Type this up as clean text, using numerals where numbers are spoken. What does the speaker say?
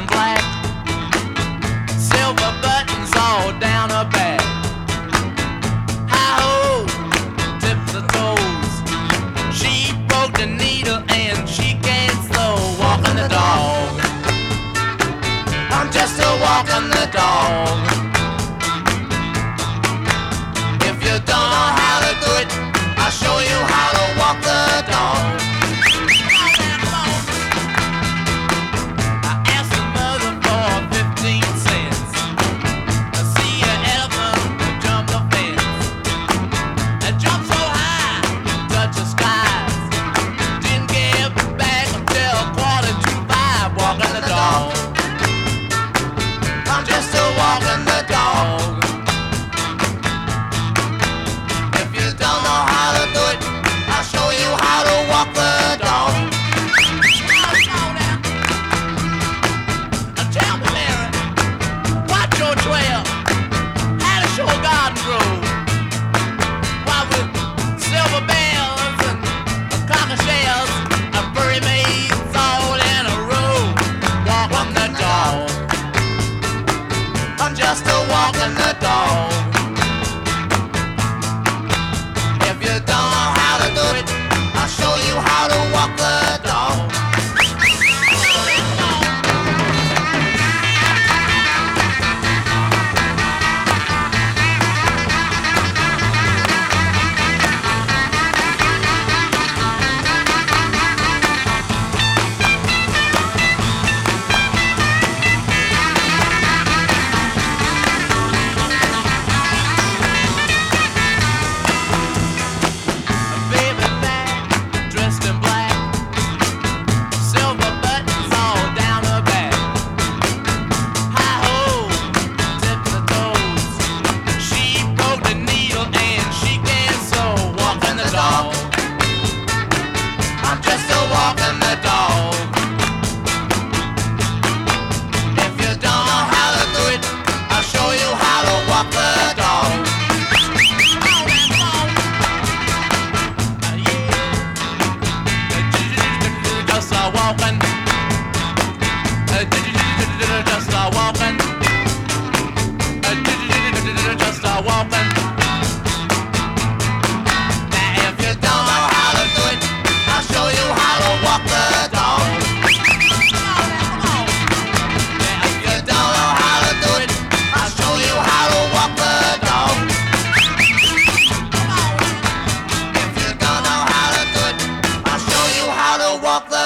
in black, silver buttons all down her back. Hi-ho, tip the toes. She broke the needle and she can't slow walking the dog. I'm just a walking the dog. If you don't know how to do it, I'll show you how to walk the dog. Just a walking the dog. If you don't know how to do it, I'll show you how to walk the dog. Walk the